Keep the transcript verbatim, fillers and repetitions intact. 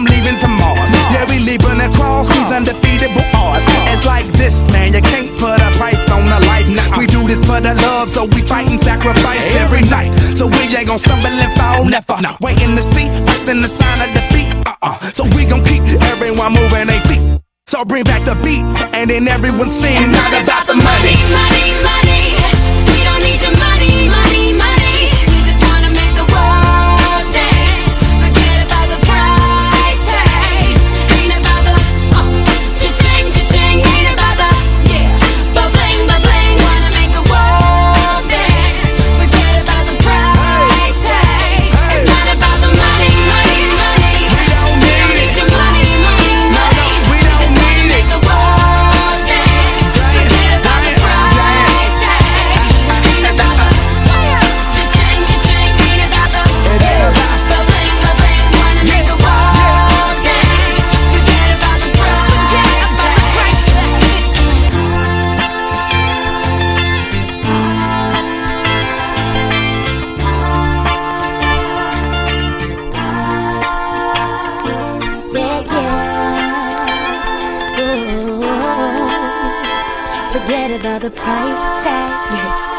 leaving to Mars. Yeah, we leaving across these undefeatable odds. It's like this, man, you can't put a price on a life. We do this for the love, so we fight and sacrifice every night. So we ain't gon' stumble and fall, never. Waiting to see us in the sign of defeat. Uh-uh. So we gon' keep everyone moving their feet. So bring back the beat, and then everyone sings. It's not about the money, money, money. We don't need your money, money, money. We just wanna make the world dance. Forget about the price tag. Ain't about the uh, cha-ching, cha-ching. Ain't about the yeah, ba-bling, ba-bling. Wanna make the world dance. Forget about the price tag. It's not about the money, money, money. We don't need your money, money, money. We just wanna make the world dance. Forget about the price tag. Ain't about the cha-ching, cha-ching. Ain't about the yeah, ba-bling, ba-bling. Wanna make the world dance. Forget about the price yeah, yeah. Ooh. Forget about the price tag.